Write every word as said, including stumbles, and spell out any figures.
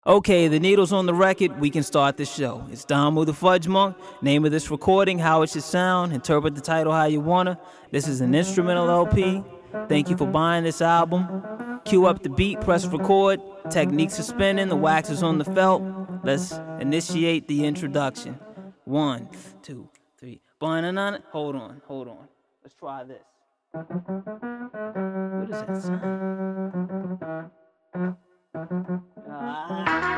Okay, the needle's on the record. We can start the show. It's Damu the Fudge Monk. Name of this recording, how it should sound. Interpret the title how you wanna. This is an instrumental L P. Thank you for buying this album. Cue up the beat, press record. Techniques are spinning, the wax is on the felt. Let's initiate the introduction. One, two, three. Banana. Hold on, hold on. Let's try this. What is that sound? Ah.